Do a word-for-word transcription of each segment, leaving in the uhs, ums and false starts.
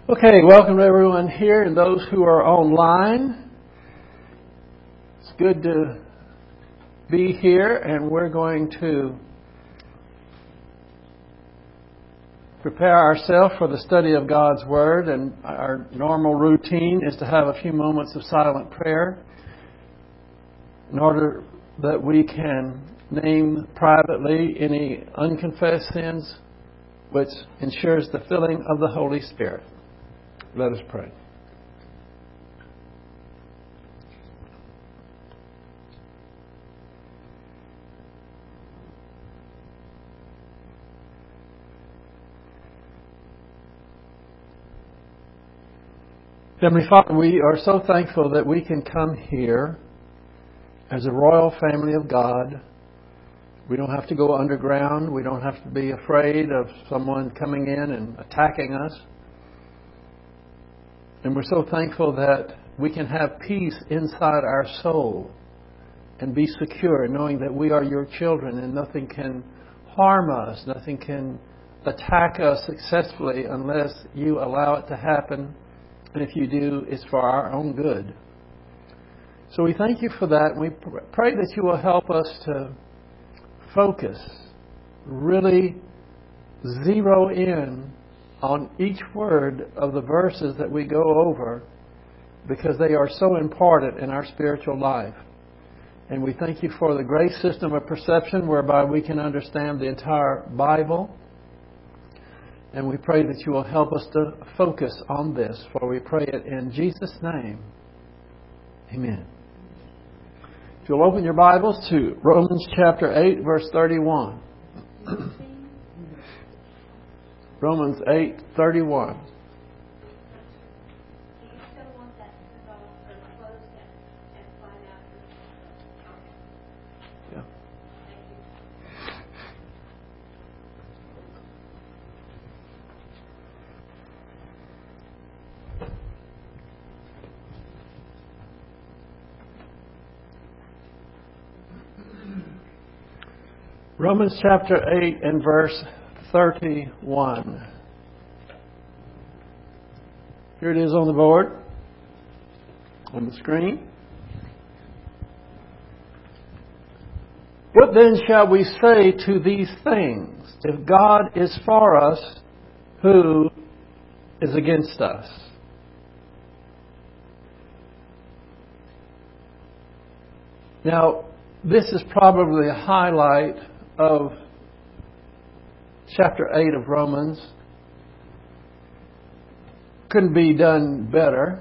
Okay, welcome to everyone here and those who are online. It's good to be here, and we're going to prepare ourselves for the study of God's Word. And our normal routine is to have a few moments of silent prayer in order that we can name privately any unconfessed sins, which ensures the filling of the Holy Spirit. Let us pray. Heavenly Father, we are so thankful that we can come here as a royal family of God. We don't have to go underground. We don't have to be afraid of someone coming in and attacking us. And we're so thankful that we can have peace inside our soul and be secure, knowing that we are your children and nothing can harm us, nothing can attack us successfully unless you allow it to happen. And if you do, it's for our own good. So we thank you for that. And we pray that you will help us to focus, really zero in on each word of the verses that we go over, because they are so important in our spiritual life. And we thank you for the grace system of perception whereby we can understand the entire Bible. And we pray that you will help us to focus on this, for we pray it in Jesus' name. Amen. If you'll open your Bibles to Romans chapter eight, verse thirty-one. Romans eight thirty-one. Yeah. Romans chapter eight and verse thirty-one. Here it is on the board, on the screen. What then shall we say to these things? If God is for us, who is against us? Now, this is probably a highlight of chapter eight of Romans. Couldn't be done better.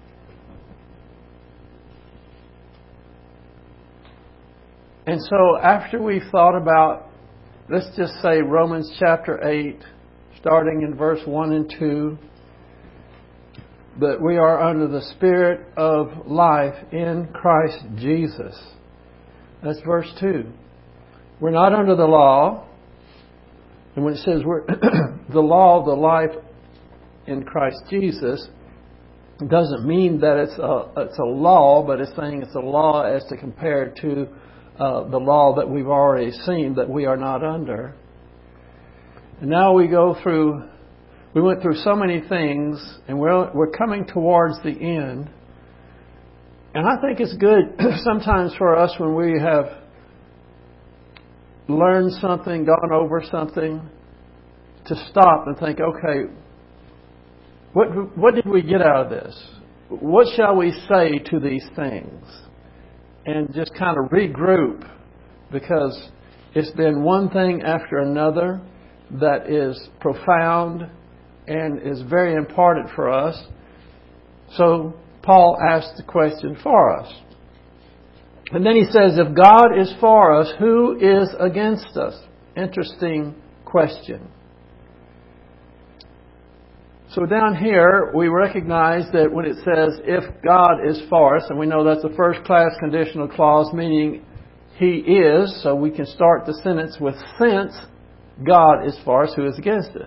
And so after we've thought about, let's just say Romans chapter eight, starting in verse one and two, that we are under the Spirit of life in Christ Jesus. That's verse two. We're not under the law. And when it says we're the law of the life in Christ Jesus, it doesn't mean that it's a, it's a law, but it's saying it's a law as to compare to uh, the law that we've already seen that we are not under. And now we go through, we went through so many things, and we're, we're coming towards the end. And I think it's good sometimes for us when we have learned something, gone over something, to stop and think, okay, what what did we get out of this? What shall we say to these things? And just kind of regroup, because it's been one thing after another that is profound and is very important for us. So Paul asked the question for us. And then he says, if God is for us, who is against us? Interesting question. So down here, we recognize that when it says, if God is for us, and we know that's a first-class conditional clause, meaning He is, so we can start the sentence with, since God is for us, who is against us?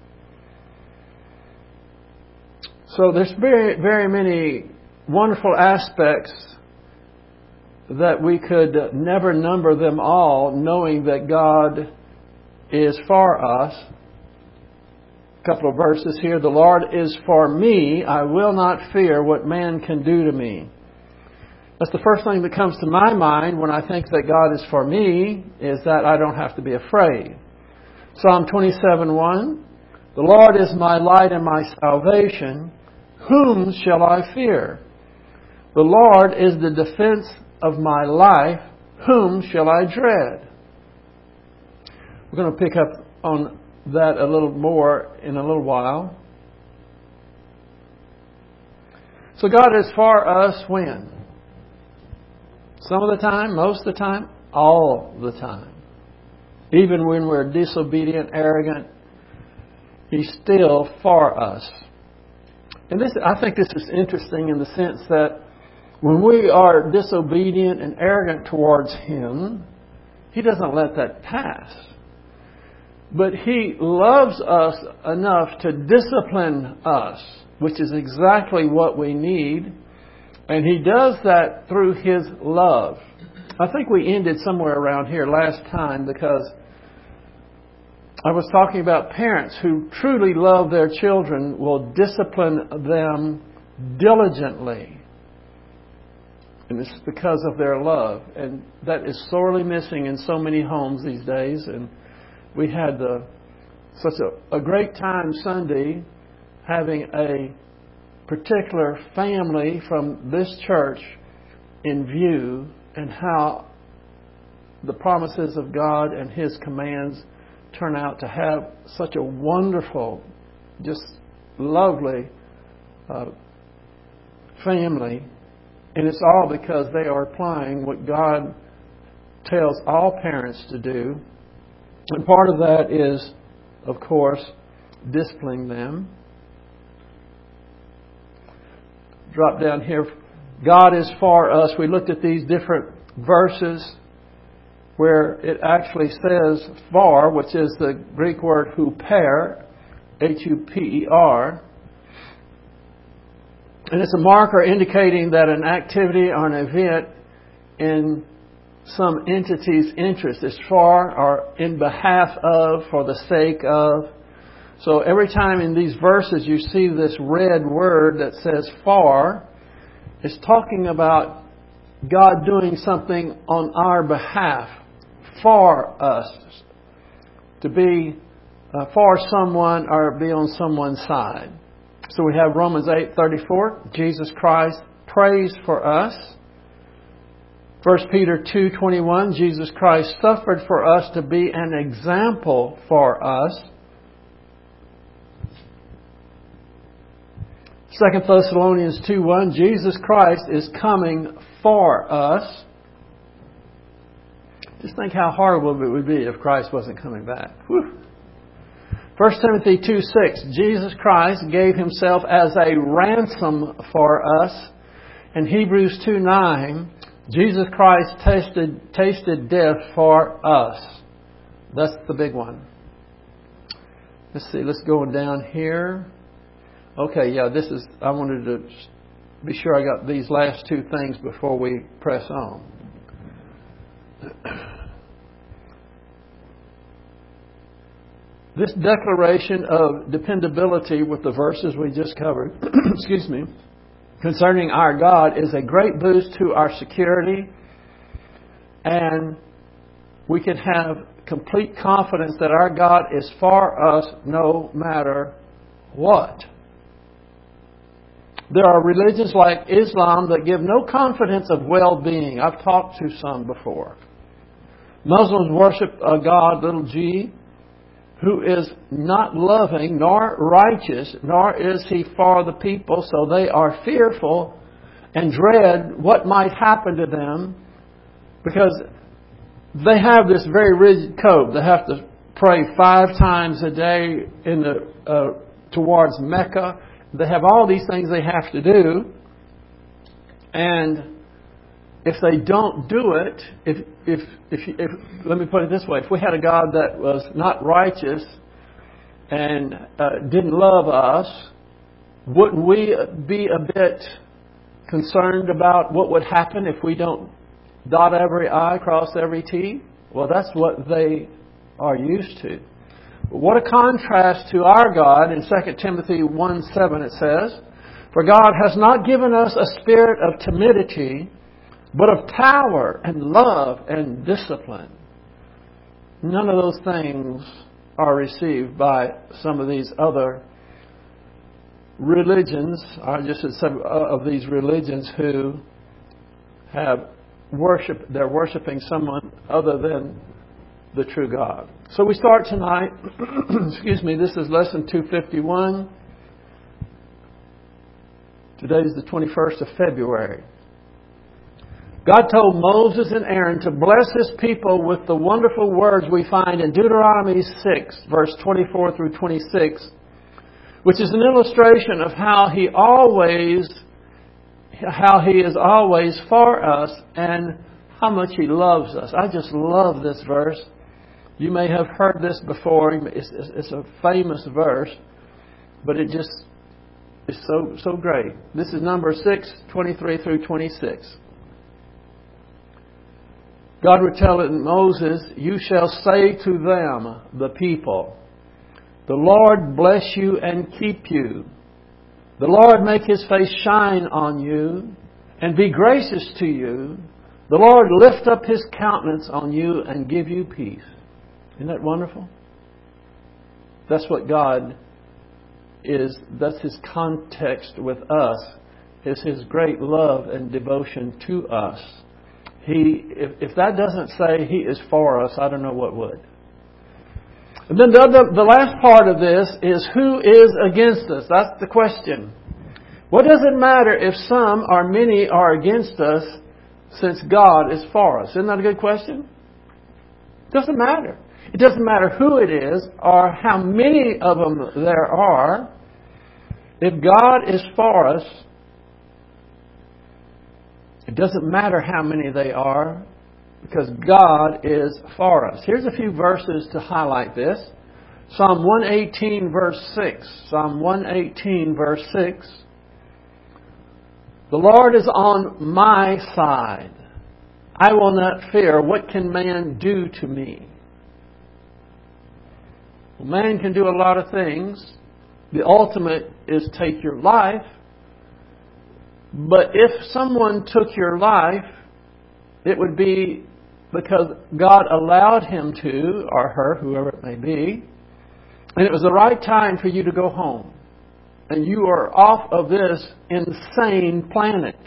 So there's very, very many wonderful aspects that we could never number them all, knowing that God is for us. couple of verses here. The Lord is for me. I will not fear what man can do to me. That's the first thing that comes to my mind when I think that God is for me, is that I don't have to be afraid. Psalm twenty-seven one, the Lord is my light and my salvation. Whom shall I fear? The Lord is the defense of my life. Whom shall I dread? We're going to pick up on that a little more in a little while. So God is for us when? Some of the time, most of the time, all the time. Even when we're disobedient, arrogant, He's still for us. And this, I think this is interesting in the sense that when we are disobedient and arrogant towards Him, He doesn't let that pass. But He loves us enough to discipline us, which is exactly what we need. And He does that through His love. I think we ended somewhere around here last time because I was talking about parents who truly love their children will discipline them diligently. And it's because of their love. And that is sorely missing in so many homes these days. And we had the, such a, a great time Sunday having a particular family from this church in view, and how the promises of God and His commands turn out to have such a wonderful, just lovely uh, family. And it's all because they are applying what God tells all parents to do. And part of that is, of course, disciplining them. Drop down here. God is for us. We looked at these different verses where it actually says for, which is the Greek word huper, H U P E R. And it's a marker indicating that an activity or an event in some entity's interest is for or in behalf of, for the sake of. So every time in these verses you see this red word that says for, it's talking about God doing something on our behalf, for us, to be uh, for someone or be on someone's side. So we have Romans eight thirty-four, Jesus Christ prays for us. First Peter two twenty-one, Jesus Christ suffered for us to be an example for us. Second Thessalonians two one, Jesus Christ is coming for us. Just think how horrible it would be if Christ wasn't coming back. Whew. First Timothy two six, Jesus Christ gave Himself as a ransom for us. And Hebrews two nine, Jesus Christ tasted, tasted death for us. That's the big one. Let's see, let's go down here. Okay, yeah, this is, I wanted to be sure I got these last two things before we press on. This declaration of dependability with the verses we just covered, excuse me, concerning our God is a great boost to our security, and we can have complete confidence that our God is for us no matter what. There are religions like Islam that give no confidence of well-being. I've talked to some before. Muslims worship a God, little g, who is not loving nor righteous, nor is He for the people, so they are fearful and dread what might happen to them, because they have this very rigid code. They have to pray five times a day in the uh, towards Mecca. They have all these things they have to do, and if they don't do it, if, if if if let me put it this way: if we had a God that was not righteous and uh, didn't love us, wouldn't we be a bit concerned about what would happen if we don't dot every I, cross every T? Well, that's what they are used to. What a contrast to our God. In Second Timothy one seven it says, "For God has not given us a spirit of timidity, but of power and love and discipline." None of those things are received by some of these other religions, or just some of these religions who have worship. They're worshiping someone other than the true God. So we start tonight. Excuse me. This is lesson two fifty-one. Today is the twenty-first of February. God told Moses and Aaron to bless His people with the wonderful words we find in Deuteronomy six, verse twenty-four through twenty-six, which is an illustration of how He always, how He is always for us and how much He loves us. I just love this verse. You may have heard this before. It's, it's a famous verse, but it just is so so great. This is number six, twenty-three through twenty-six. God would tell it in Moses, "You shall say to them," the people, "The Lord bless you and keep you. The Lord make His face shine on you and be gracious to you. The Lord lift up His countenance on you and give you peace." Isn't that wonderful? That's what God is. That's His context with us, is His great love and devotion to us. He, if, if that doesn't say He is for us, I don't know what would. And then the, other, the last part of this is, who is against us? That's the question. What does it matter if some or many are against us, since God is for us? Isn't that a good question? It doesn't matter. It doesn't matter who it is or how many of them there are. If God is for us, it doesn't matter how many they are, because God is for us. Here's a few verses to highlight this. Psalm one eighteen verse six. Psalm one eighteen verse six. "The Lord is on my side. I will not fear. What can man do to me?" Well, man can do a lot of things. The ultimate is take your life. But if someone took your life, it would be because God allowed him to, or her, whoever it may be, and it was the right time for you to go home. And you are off of this insane planet.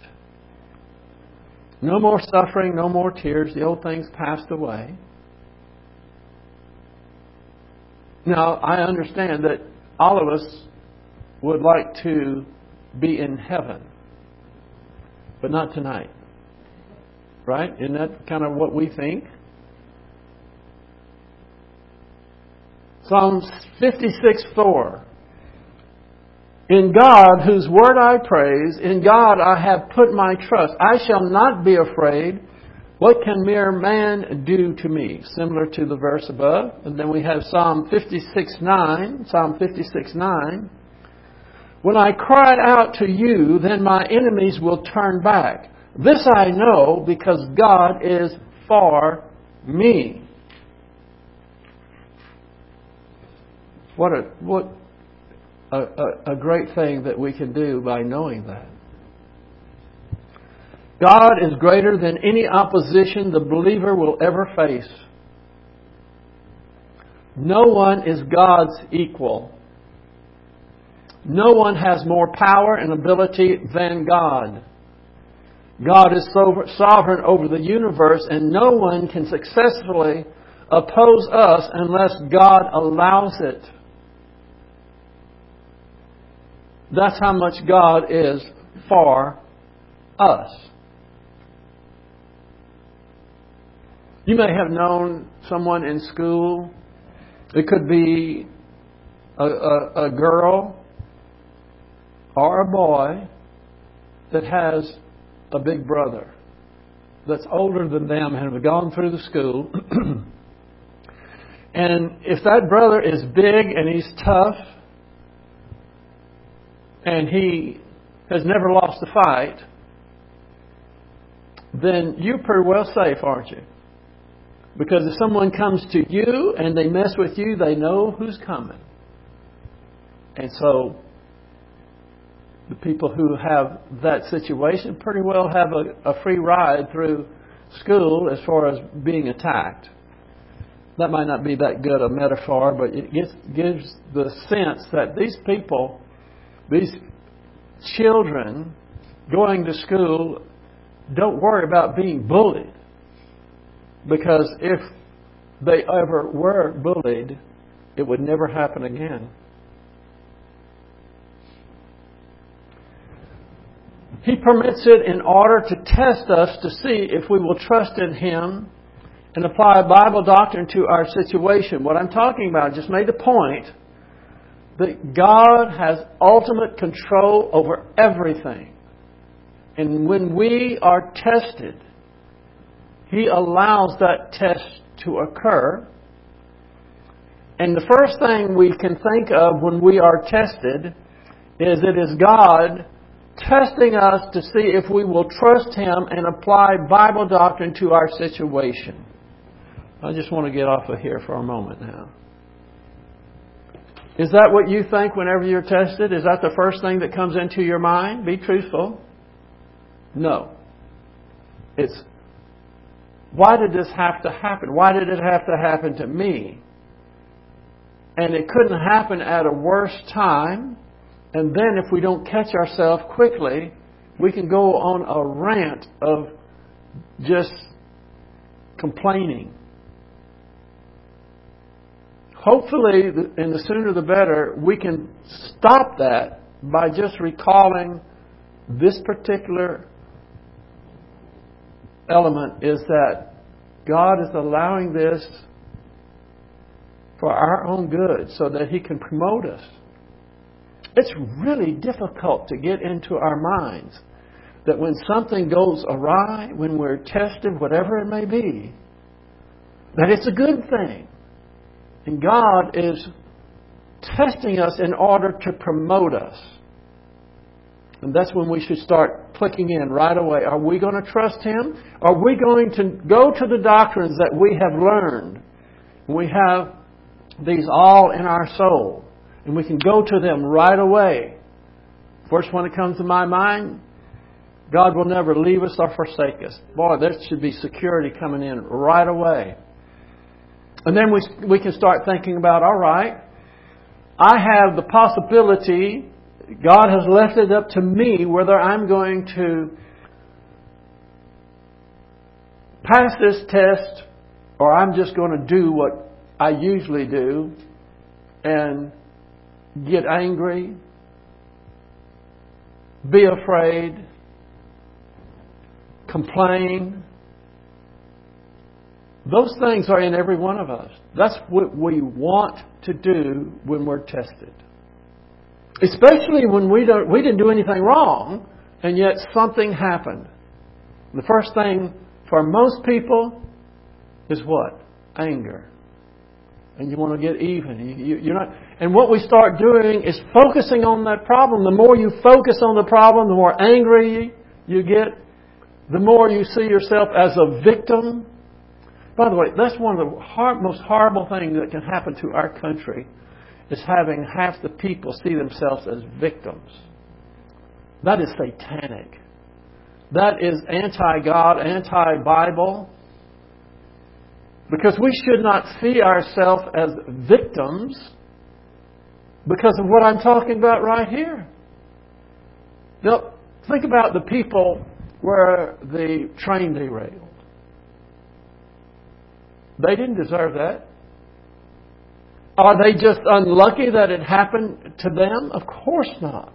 No more suffering, no more tears. The old things passed away. Now, I understand that all of us would like to be in heaven, but not tonight. Right? Isn't that kind of what we think? Psalm fifty-six four. "In God, whose word I praise, in God I have put my trust. I shall not be afraid. What can mere man do to me?" Similar to the verse above. And then we have Psalm fifty-six nine. Psalm fifty-six nine. "When I cried out to you, then my enemies will turn back. This I know, because God is for me." What a what a, a, a great thing that we can do by knowing that. God is greater than any opposition the believer will ever face. No one is God's equal. No one has more power and ability than God. God is sovereign over the universe, and no one can successfully oppose us unless God allows it. That's how much God is for us. You may have known someone in school. It could be a, a, a girl or a boy that has a big brother that's older than them and have gone through the school. And if that brother is big and he's tough and he has never lost a fight, then you're pretty well safe, aren't you? Because if someone comes to you and they mess with you, they know who's coming. And so the people who have that situation pretty well have a, a free ride through school as far as being attacked. That might not be that good a metaphor, but it gives, gives the sense that these people, these children going to school, don't worry about being bullied. Because if they ever were bullied, it would never happen again. He permits it in order to test us to see if we will trust in Him and apply Bible doctrine to our situation. What I'm talking about, I just made the point that God has ultimate control over everything. And when we are tested, He allows that test to occur. And the first thing we can think of when we are tested is it is God testing us to see if we will trust Him and apply Bible doctrine to our situation. I just want to get off of here for a moment now. Is that what you think whenever you're tested? Is that the first thing that comes into your mind? Be truthful. No. It's, why did this have to happen? Why did it have to happen to me? And it couldn't happen at a worse time. And then if we don't catch ourselves quickly, we can go on a rant of just complaining. Hopefully, and the sooner the better, we can stop that by just recalling this particular element is that God is allowing this for our own good so that He can promote us. It's really difficult to get into our minds that when something goes awry, when we're tested, whatever it may be, that it's a good thing. And God is testing us in order to promote us. And that's when we should start clicking in right away. Are we going to trust Him? Are we going to go to the doctrines that we have learned? We have these all in our soul. And we can go to them right away. First one that comes to my mind, God will never leave us or forsake us. Boy, there should be security coming in right away. And then we we can start thinking about, all right, I have the possibility, God has left it up to me whether I'm going to pass this test or I'm just going to do what I usually do and get angry, be afraid, complain. Those things are in every one of us. That's what we want to do when we're tested. Especially when we don't, we didn't do anything wrong, and yet something happened. The first thing for most people is what? Anger. And you want to get even. You, you, you're not. And what we start doing is focusing on that problem. The more you focus on the problem, the more angry you get. The more you see yourself as a victim. By the way, that's one of the hard, most horrible things that can happen to our country is having half the people see themselves as victims. That is satanic. That is anti-God, anti-Bible. Because we should not see ourselves as victims because of what I'm talking about right here. Now, think about the people where the train derailed. They didn't deserve that. Are they just unlucky that it happened to them? Of course not.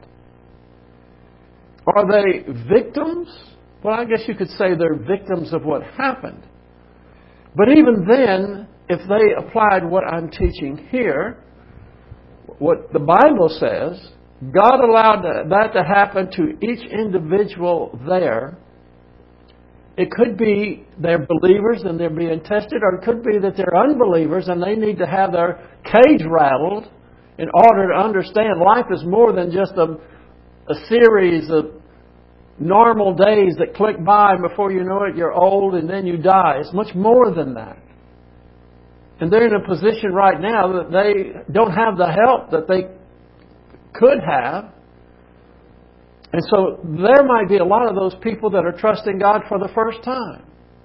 Are they victims? Well, I guess you could say they're victims of what happened. But even then, if they applied what I'm teaching here, what the Bible says, God allowed that to happen to each individual there. It could be they're believers and they're being tested, or it could be that they're unbelievers and they need to have their cage rattled in order to understand life is more than just a, a series of normal days that click by and before you know it you're old and then you die. It's much more than that. And they're in a position right now that they don't have the help that they could have. And so there might be a lot of those people that are trusting God for the first time.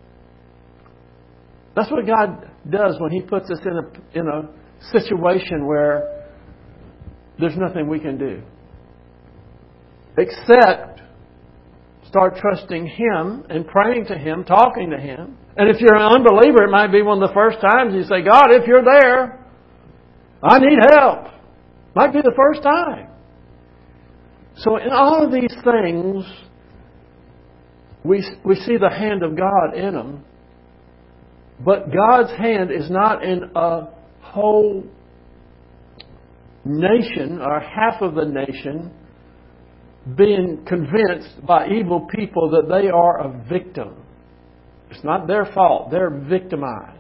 That's what God does when He puts us in a, in a situation where there's nothing we can do except start trusting Him and praying to Him, talking to Him. And if you're an unbeliever, it might be one of the first times you say, God, if you're there, I need help. Might be the first time. So in all of these things, we, we see the hand of God in them. But God's hand is not in a whole nation or half of the nation being convinced by evil people that they are a victim. It's not their fault. They're victimized.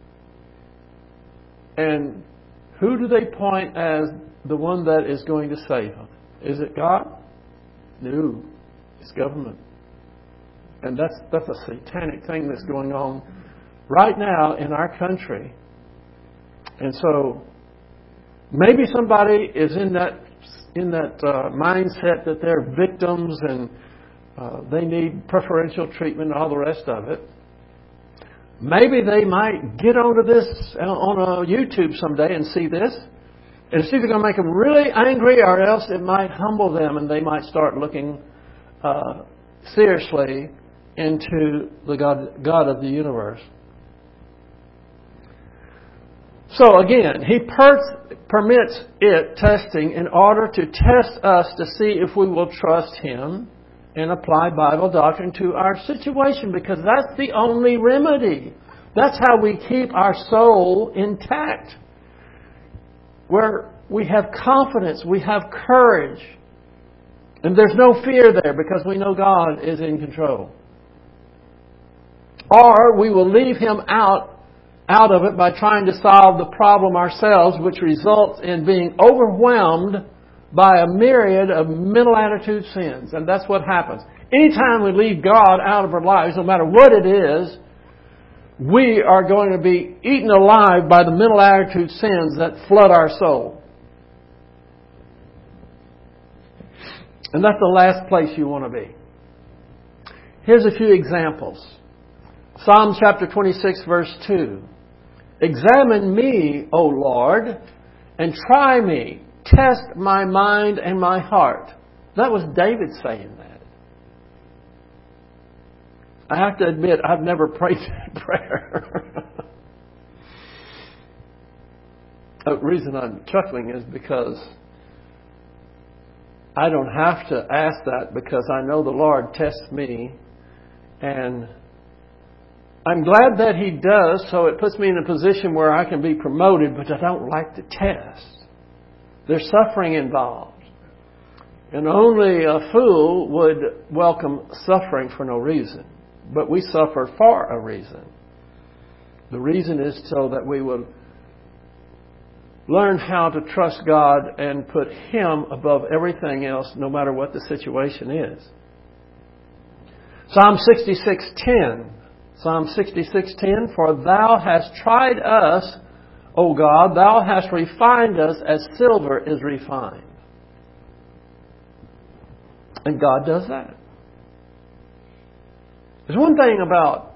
And who do they point as the one that is going to save them? Is it God? No. It's government. And that's that's a satanic thing that's going on right now in our country. And so maybe somebody is in that in that uh, mindset that they're victims and uh, they need preferential treatment and all the rest of it. Maybe they might get onto this on a YouTube someday and see this. And it's either going to make them really angry or else it might humble them and they might start looking uh, seriously into the God, God of the universe. So again, He per- permits it, testing, in order to test us to see if we will trust Him and apply Bible doctrine to our situation, because that's the only remedy. That's how we keep our soul intact. Where we have confidence, we have courage, and there's no fear there because we know God is in control. Or we will leave Him out out of it by trying to solve the problem ourselves, which results in being overwhelmed by a myriad of mental attitude sins. And that's what happens. Anytime we leave God out of our lives, no matter what it is, we are going to be eaten alive by the mental attitude sins that flood our soul. And that's the last place you want to be. Here's a few examples. Psalm chapter twenty-six, verse two. Examine me, O Lord, and try me. Test my mind and my heart. That was David saying that. I have to admit, I've never prayed that prayer. The reason I'm chuckling is because I don't have to ask that, because I know the Lord tests me, and I'm glad that He does, so it puts me in a position where I can be promoted, but I don't like to test. There's suffering involved. And only a fool would welcome suffering for no reason. But we suffer for a reason. The reason is so that we will learn how to trust God and put Him above everything else, no matter what the situation is. Psalm sixty-six ten. Psalm sixty-six ten. For Thou hast tried us, O God, Thou hast refined us as silver is refined. And God does that. There's one thing about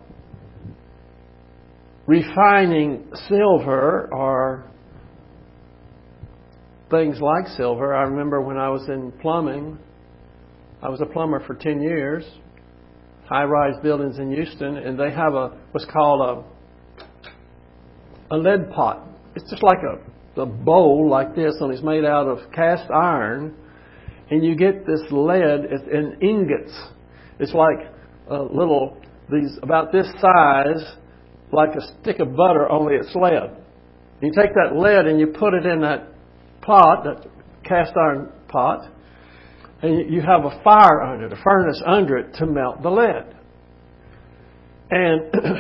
refining silver or things like silver. I remember when I was in plumbing, I was a plumber for ten years, high-rise buildings in Houston, and they have a what's called a a lead pot. It's just like a, a bowl like this, and it's made out of cast iron, and you get this lead in ingots. It's like a little, these about this size, like a stick of butter, only it's lead. You take that lead and you put it in that pot, that cast iron pot, and you have a fire under it, a furnace under it to melt the lead. And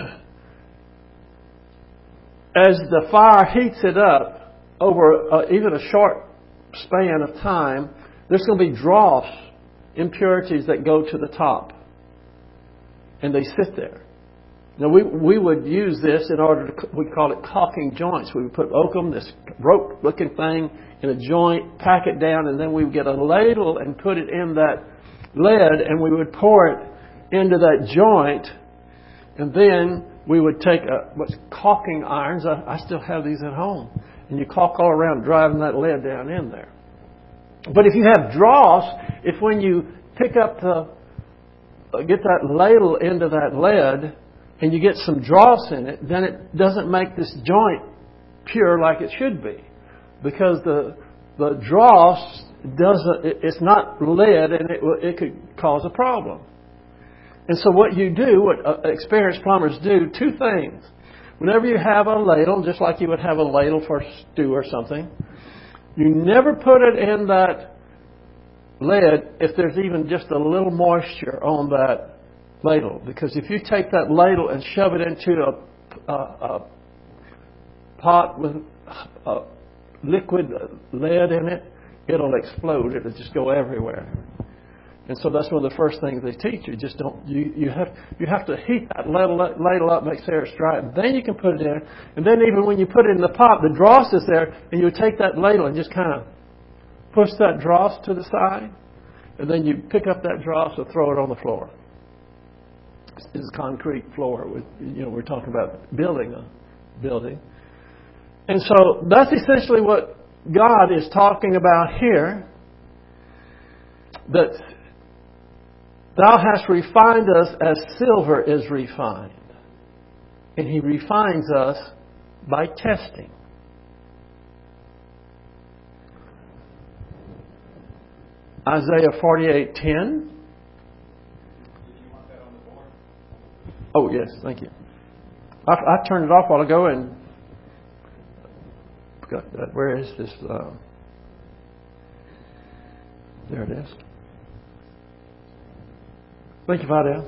as the fire heats it up over uh, even a short span of time, there's going to be dross, impurities that go to the top. And they sit there. Now, we we would use this in order to, we call it caulking joints. We would put oakum, this rope-looking thing, in a joint, pack it down, and then we would get a ladle and put it in that lead, and we would pour it into that joint, and then we would take a, what's caulking irons. I, I still have these at home. And you caulk all around, driving that lead down in there. But if you have dross, if when you pick up the, uh, get that ladle into that lead, and you get some dross in it, then it doesn't make this joint pure like it should be. Because the the dross doesn't, it, it's not lead, and it, it could cause a problem. And so what you do, what uh, experienced plumbers do, two things. Whenever you have a ladle, just like you would have a ladle for stew or something, you never put it in that lead if there's even just a little moisture on that ladle. Because if you take that ladle and shove it into a, a, a pot with a liquid lead in it, it'll explode. It'll just go everywhere. And so that's one of the first things they teach you. Just don't you you have you have to heat that ladle, ladle up, make sure it's dry, and then you can put it in. And then even when you put it in the pot, the dross is there, and you would take that ladle and just kind of push that dross to the side, and then you pick up that dross and throw it on the floor. This is concrete floor. With you know we're talking about building a building, and so that's essentially what God is talking about here. That Thou hast refined us as silver is refined. And He refines us by testing. Isaiah forty-eight ten. Oh, yes, thank you. I, I turned it off a while ago and got that. Where is this? Uh, there it is. Thank you, Vidal.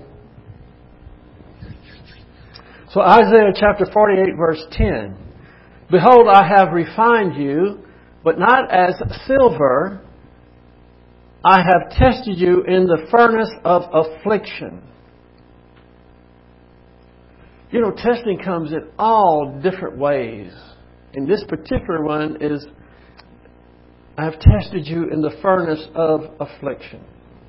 So Isaiah chapter forty-eight, verse ten. Behold, I have refined you, but not as silver. I have tested you in the furnace of affliction. You know, testing comes in all different ways. And this particular one is, I have tested you in the furnace of affliction.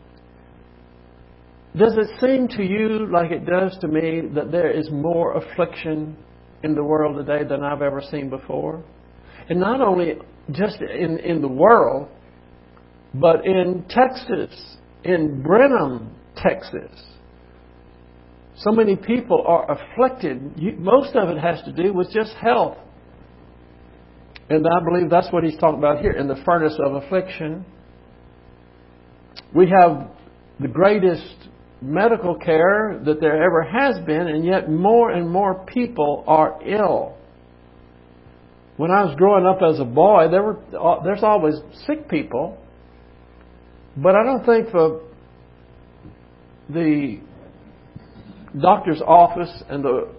Does it seem to you like it does to me that there is more affliction in the world today than I've ever seen before? And not only just in, in the world, but in Texas, in Brenham, Texas. So many people are afflicted. You, most of it has to do with just health. And I believe that's what he's talking about here, in the furnace of affliction. We have the greatest medical care that there ever has been, and yet more and more people are ill. When I was growing up as a boy, there were there's always sick people, but I don't think the the doctor's office and the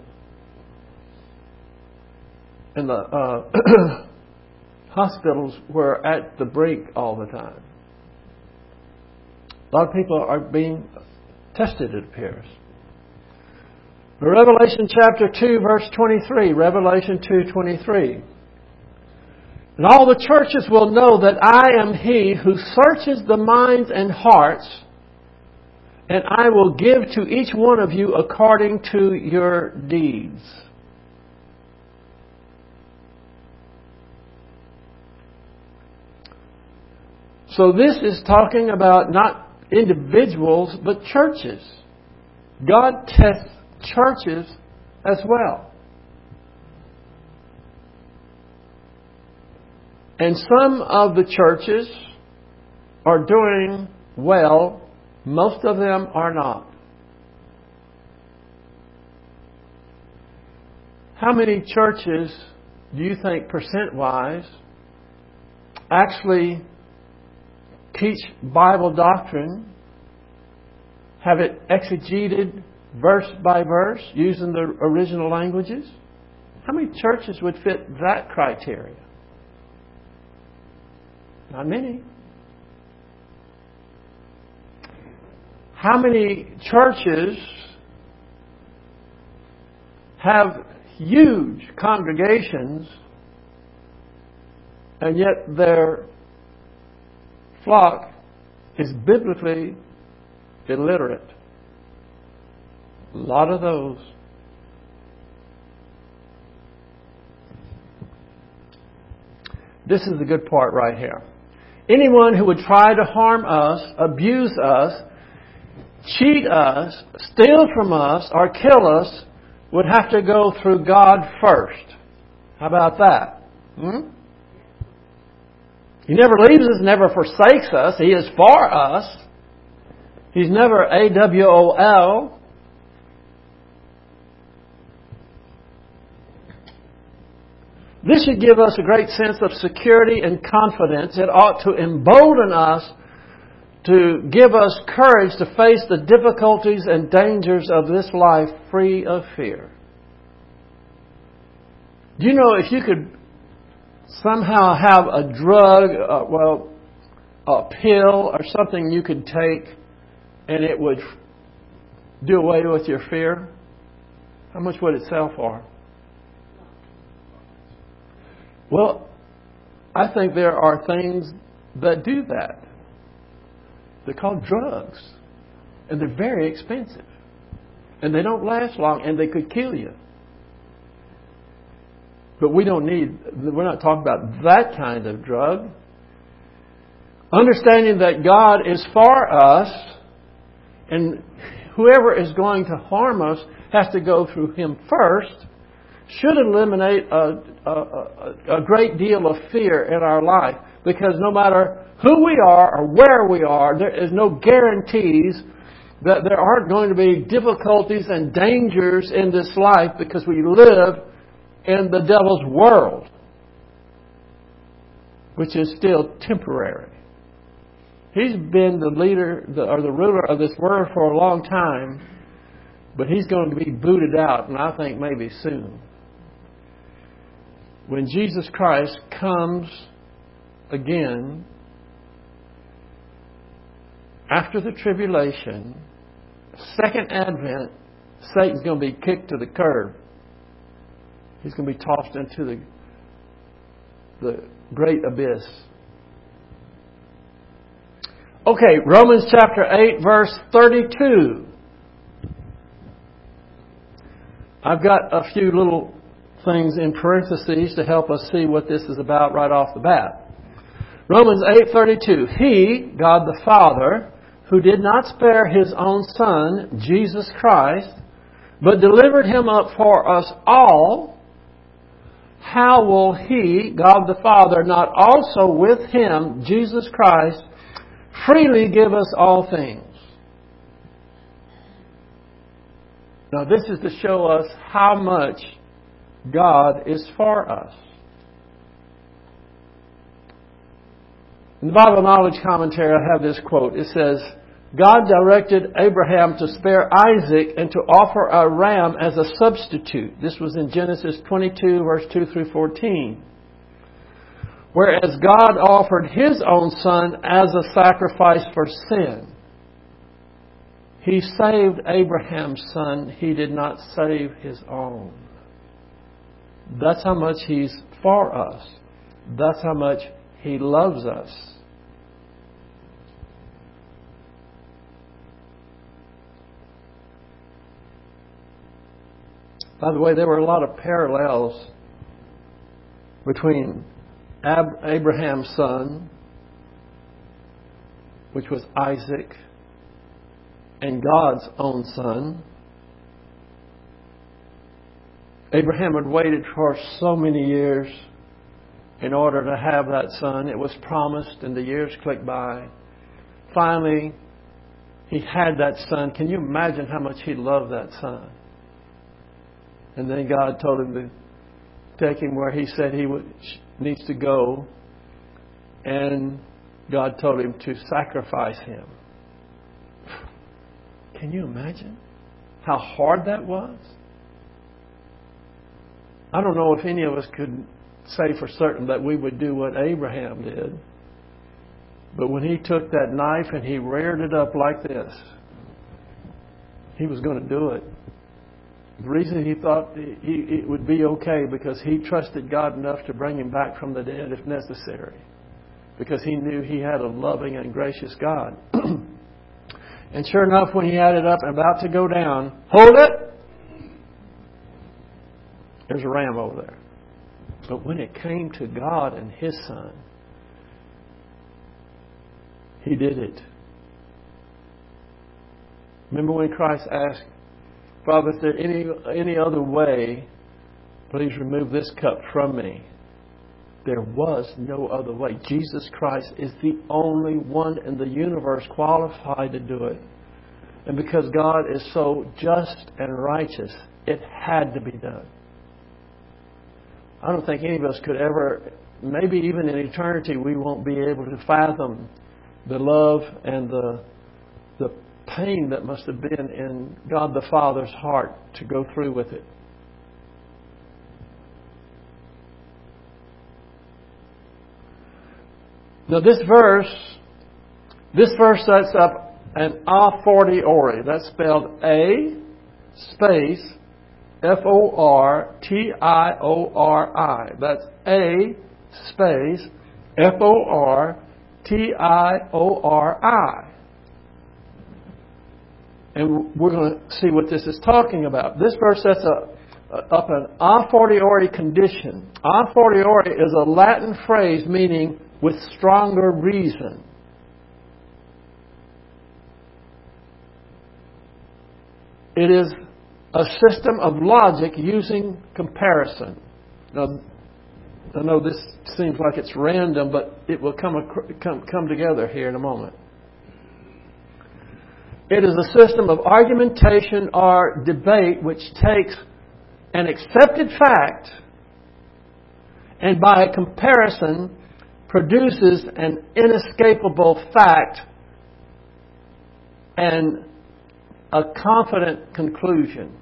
and the uh, hospitals were at the brink all the time. A lot of people are being tested, it appears. Revelation chapter two, verse twenty-three. Revelation two twenty-three. And all the churches will know that I am He who searches the minds and hearts, and I will give to each one of you according to your deeds. So this is talking about not individuals, but churches. God tests churches as well. And some of the churches are doing well. Most of them are not. How many churches do you think, percent-wise, actually teach Bible doctrine, have it exegeted verse by verse using the original languages? How many churches would fit that criteria? Not many. How many churches have huge congregations, and yet their flock is biblically illiterate. A lot of those. This is the good part right here. Anyone who would try to harm us, abuse us, cheat us, steal from us, or kill us would have to go through God first. How about that? Hmm? He never leaves us, never forsakes us. He is for us. He's never A W O L. This should give us a great sense of security and confidence. It ought to embolden us to give us courage to face the difficulties and dangers of this life free of fear. Do you know if you could somehow have a drug, uh, well, a pill or something you could take and it would do away with your fear, how much would it sell for? Well, I think there are things that do that. They're called drugs. And they're very expensive. And they don't last long, and they could kill you. But we don't need, we're not talking about that kind of drug. Understanding that God is for us, and whoever is going to harm us has to go through Him first, should eliminate a, a, a, a great deal of fear in our life. Because no matter who we are or where we are, there is no guarantees that there aren't going to be difficulties and dangers in this life because we live in the devil's world, which is still temporary. He's been the leader the, or the ruler of this world for a long time, but he's going to be booted out, and I think maybe soon. When Jesus Christ comes again, after the tribulation, second advent, Satan's going to be kicked to the curb. He's going to be tossed into the, the great abyss. Okay, Romans chapter eight, verse thirty-two. I've got a few little things in parentheses to help us see what this is about right off the bat. Romans eight thirty-two. He, God the Father, who did not spare His own Son, Jesus Christ, but delivered Him up for us all, how will He, God the Father, not also with Him, Jesus Christ, freely give us all things? Now this is to show us how much God is for us. In the Bible Knowledge Commentary, I have this quote. It says, God directed Abraham to spare Isaac and to offer a ram as a substitute. This was in Genesis twenty-two, verse two through fourteen. Whereas God offered His own Son as a sacrifice for sin. He saved Abraham's son. He did not save His own. That's how much He's for us. That's how much He loves us. By the way, there were a lot of parallels between Ab- Abraham's son, which was Isaac, and God's own son. Abraham had waited for so many years in order to have that son. It was promised, and the years clicked by. Finally, he had that son. Can you imagine how much he loved that son? And then God told him to take him where He said he would, needs to go. And God told him to sacrifice him. Can you imagine how hard that was? I don't know if any of us could say for certain that we would do what Abraham did. But when he took that knife and he reared it up like this, he was going to do it. The reason he thought he, he, it would be okay because he trusted God enough to bring him back from the dead if necessary. Because he knew he had a loving and gracious God. And sure enough, when he had it up and about to go down, hold it! There's a ram over there. But when it came to God and His Son, He did it. Remember when Christ asked, Father, if there any any other way, please remove this cup from me. There was no other way. Jesus Christ is the only one in the universe qualified to do it. And because God is so just and righteous, it had to be done. I don't think any of us could ever, maybe even in eternity, we won't be able to fathom the love and the the pain that must have been in God the Father's heart to go through with it. Now this verse, this verse sets up an a fortiori. That's spelled A space F O R T I O R I. That's A space F O R T I O R I. And we're going to see what this is talking about. This verse sets up, up an a fortiori condition. A fortiori is a Latin phrase meaning with stronger reason. It is a system of logic using comparison. Now, I know this seems like it's random, but it will come, come, come together here in a moment. It is a system of argumentation or debate which takes an accepted fact and by comparison produces an inescapable fact and a confident conclusion.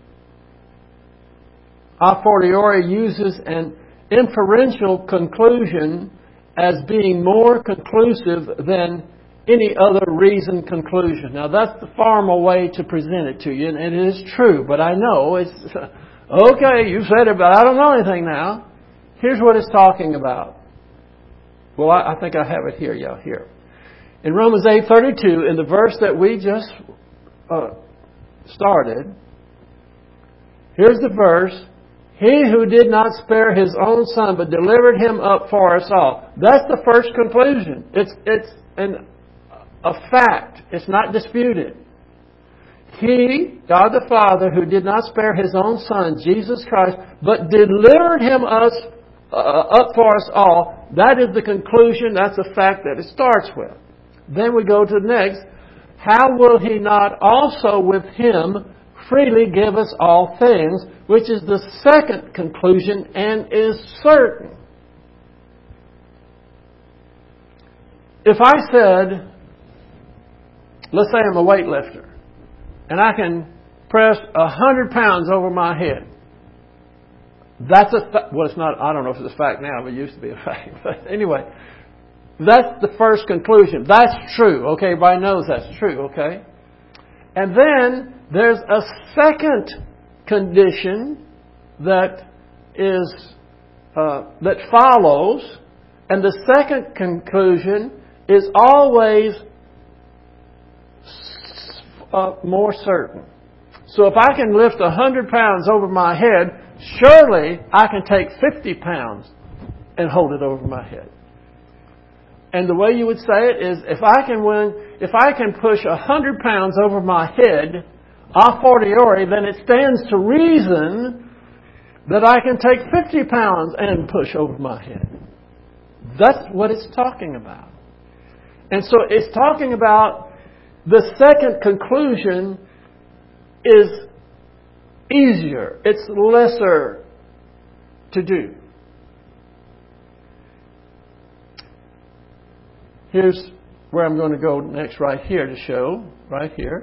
A fortiori uses an inferential conclusion as being more conclusive than any other reasoned conclusion. Now that's the formal way to present it to you, and it is true, but I know it's, okay, you said it, but I don't know anything now. Here's what it's talking about. Well, I, I think I have it here, yeah, here. In Romans eight thirty-two, in the verse that we just uh, started, here's the verse, He who did not spare His own Son, but delivered Him up for us all. That's the first conclusion. It's, it's an a fact. It's not disputed. He, God the Father, who did not spare His own Son, Jesus Christ, but delivered Him us uh, up for us all. That is the conclusion. That's a fact that it starts with. Then we go to the next. How will He not also with Him freely give us all things? Which is the second conclusion and is certain. If I said, let's say I'm a weightlifter, and I can press a hundred pounds over my head. That's a fa- well, it's not. I don't know if it's a fact now, but it used to be a fact. But anyway, that's the first conclusion. That's true. Okay, everybody knows that's true. Okay, and then there's a second condition that is uh, that follows, and the second conclusion is always Uh, more certain. So if I can lift a hundred pounds over my head, surely I can take fifty pounds and hold it over my head. And the way you would say it is, if I can win, if I can push a hundred pounds over my head, a fortiori, then it stands to reason that I can take fifty pounds and push over my head. That's what it's talking about. And so it's talking about the second conclusion is easier. It's lesser to do. Here's where I'm going to go next right here to show, right here.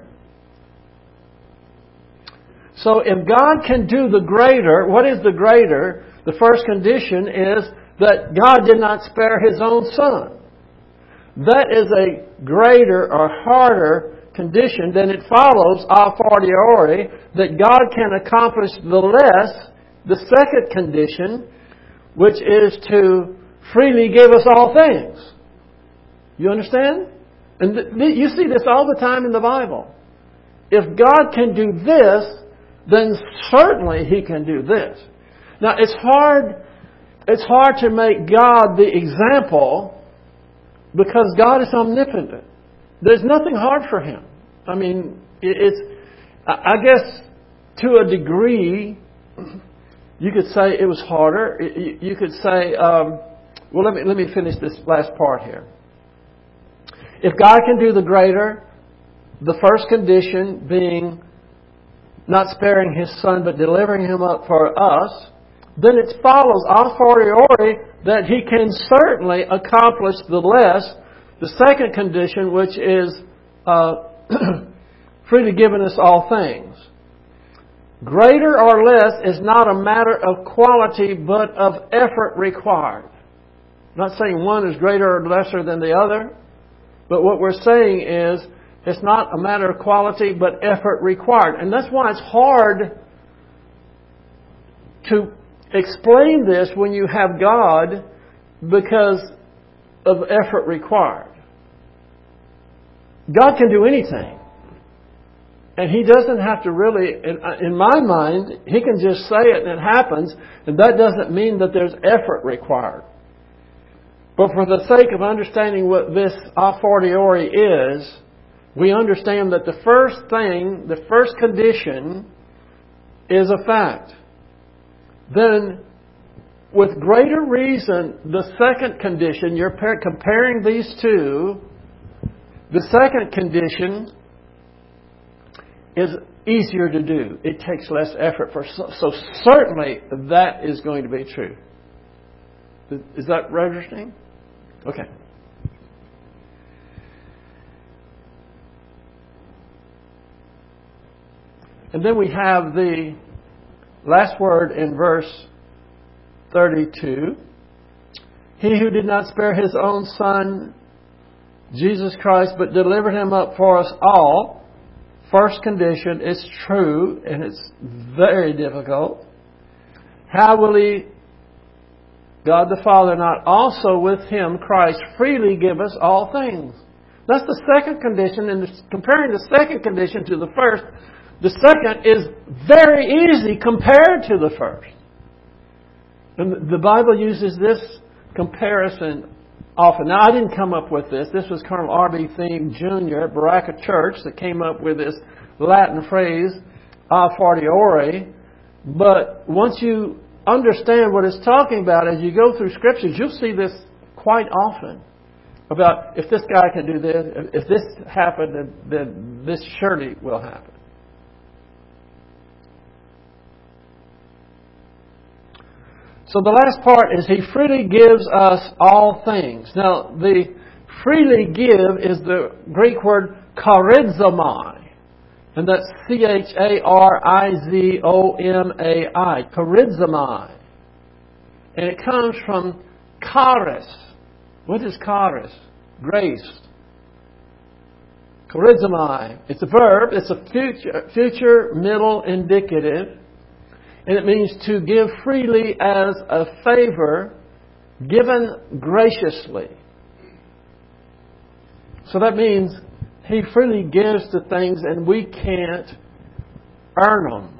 So if God can do the greater, what is the greater? The first condition is that God did not spare His own Son. That is a greater or harder condition, then it follows a fortiori that God can accomplish the less, the second condition, which is to freely give us all things. You understand? And th- th- you see this all the time in the Bible. If God can do this, then certainly He can do this. Now, it's hard, it's hard to make God the example because God is omnipotent. There's nothing hard for Him. I mean, it's, I guess, to a degree, you could say it was harder. You could say, um, well, let me, let me finish this last part here. If God can do the greater, the first condition being not sparing His Son but delivering Him up for us, then it follows a fortiori that He can certainly accomplish the less, the second condition, which is uh, freely giving us all things. Greater or less is not a matter of quality but of effort required. I'm not saying one is greater or lesser than the other, but what we're saying is it's not a matter of quality but effort required. And that's why it's hard to explain this when you have God because of effort required. God can do anything. And He doesn't have to really, in my mind, He can just say it and it happens, and that doesn't mean that there's effort required. But for the sake of understanding what this a fortiori is, we understand that the first thing, the first condition, is a fact. Then, with greater reason, the second condition, you're comparing these two, the second condition is easier to do. It takes less effort. for So, so certainly that is going to be true. Is that registering? Okay. And then we have the last word in verse thirty-two. He who did not spare His own Son, Jesus Christ, but delivered Him up for us all. First condition is true, and it's very difficult. How will He, God the Father, not also with Him, Christ, freely give us all things? That's the second condition, and comparing the second condition to the first, the second is very easy compared to the first. And the Bible uses this comparison often. Now, I didn't come up with this. This was Colonel R B Thiem Junior at Baraka Church that came up with this Latin phrase, a fortiori. But once you understand what it's talking about, as you go through Scriptures, you'll see this quite often. About if this guy can do this, if this happened, then, then this surely will happen. So the last part is He freely gives us all things. Now, the freely give is the Greek word charizomai. And that's C H A R I Z O M A I. Charizomai. And it comes from charis. What is charis? Grace. Charizomai. It's a verb. It's a future, future middle indicative. And it means to give freely as a favor, given graciously. So that means He freely gives the things and we can't earn them.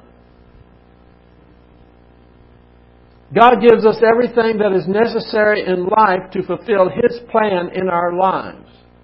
God gives us everything that is necessary in life to fulfill His plan in our lives.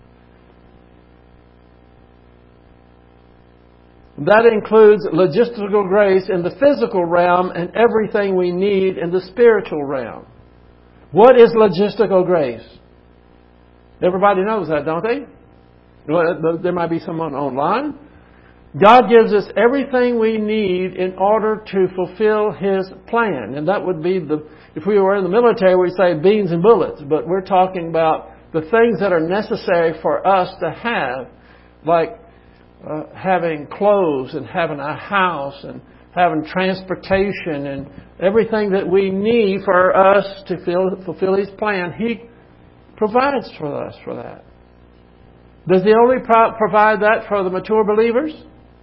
That includes logistical grace in the physical realm and everything we need in the spiritual realm. What is logistical grace? Everybody knows that, don't they? Well, there might be someone online. God gives us everything we need in order to fulfill His plan. And that would be, the if we were in the military, we'd say beans and bullets. But we're talking about the things that are necessary for us to have, like Uh, having clothes and having a house and having transportation and everything that we need for us to fill, fulfill His plan. He provides for us for that. Does He only pro- provide that for the mature believers?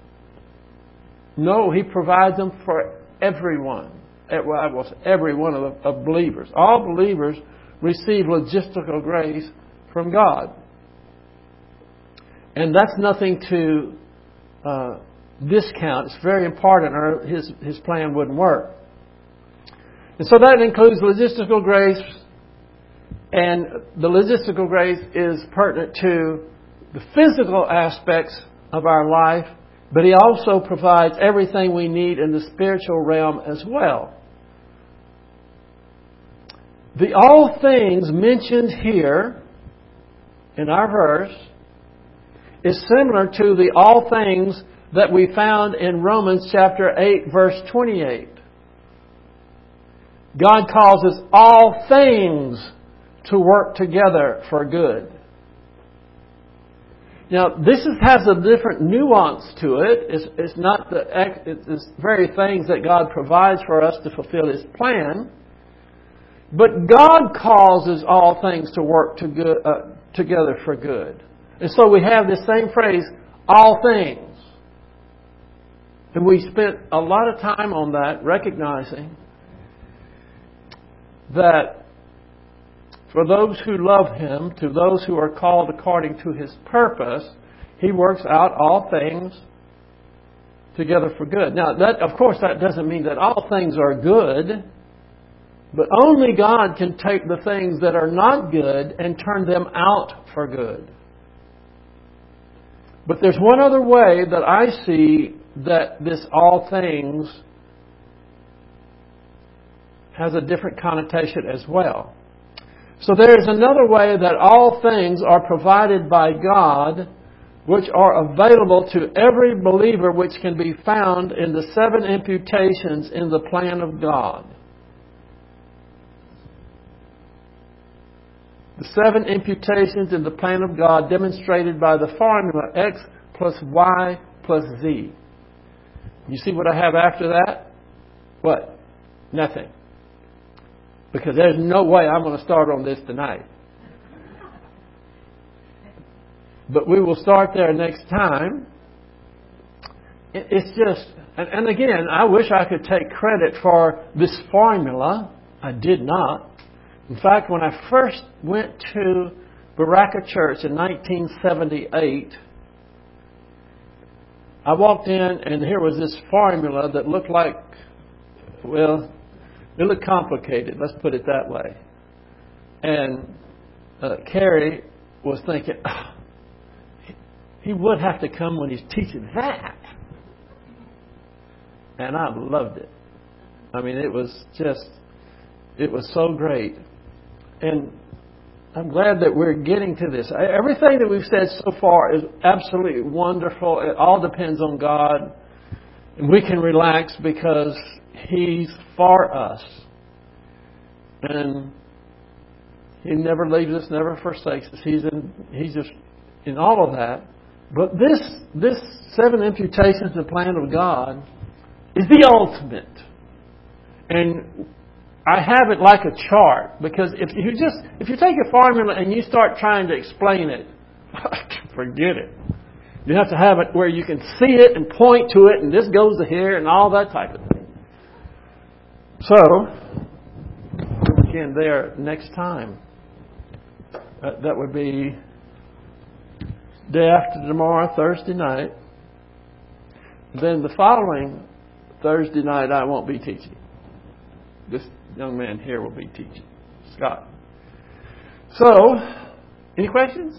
No, He provides them for everyone. Well, every one of the of believers. All believers receive logistical grace from God. And that's nothing to uh, discount. It's very important, or his, his plan wouldn't work. And so that includes logistical grace. And the logistical grace is pertinent to the physical aspects of our life, but He also provides everything we need in the spiritual realm as well. The all things mentioned here in our verse is similar to the all things that we found in Romans chapter eight, verse twenty-eight. God causes all things to work together for good. Now, this is, has a different nuance to it. It's, it's not the it's very things that God provides for us to fulfill His plan. But God causes all things to work to good, uh, together for good. And so we have this same phrase, all things. And we spent a lot of time on that, recognizing that for those who love Him, to those who are called according to His purpose, He works out all things together for good. Now, that, of course, that doesn't mean that all things are good. But only God can take the things that are not good and turn them out for good. But there's one other way that I see that this all things has a different connotation as well. So there is another way that all things are provided by God, which are available to every believer, which can be found in the seven imputations in the plan of God. The seven imputations in the plan of God demonstrated by the formula X plus Y plus Z. You see what I have after that? What? Nothing. Because there's no way I'm going to start on this tonight. But we will start there next time. It's just, and, and again, I wish I could take credit for this formula. I did not. In fact, when I first went to Baraka Church in nineteen seventy-eight, I walked in and here was this formula that looked like, well, it looked complicated. Let's put it that way. And uh, Carrie was thinking, oh, he would have to come when he's teaching that. And I loved it. I mean, it was just, it was so great. And I'm glad that we're getting to this. Everything that we've said so far is absolutely wonderful. It all depends on God. And we can relax because He's for us. And He never leaves us, never forsakes us. He's in, He's just in all of that. But this, this seven imputations and plan of God is the ultimate. And I have it like a chart, because if you just if you take a formula and you start trying to explain it, forget it. You have to have it where you can see it and point to it, and this goes to here and all that type of thing. So, again, there next time. That, that would be day after tomorrow, Thursday night. Then the following Thursday night, I won't be teaching. This young man here will be teaching, Scott. So, any questions?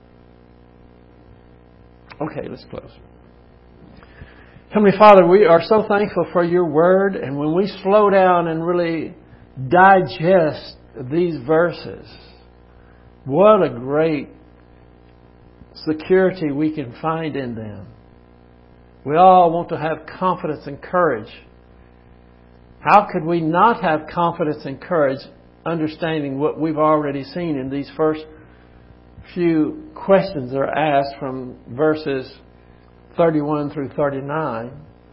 Okay, let's close. Heavenly Father, we are so thankful for your word, and when we slow down and really digest these verses, what a great security we can find in them. We all want to have confidence and courage. How could we not have confidence and courage understanding what we've already seen in these first few questions that are asked from verses thirty-one through thirty-nine?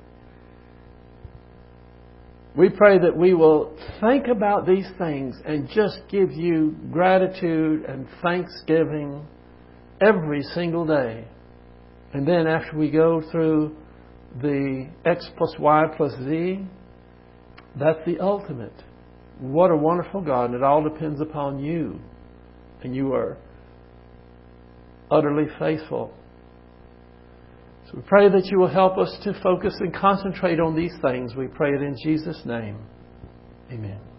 We pray that we will think about these things and just give you gratitude and thanksgiving every single day. And then after we go through the X plus Y plus Z, that's the ultimate. What a wonderful God. And it all depends upon you. And you are utterly faithful. So we pray that you will help us to focus and concentrate on these things. We pray it in Jesus' name. Amen.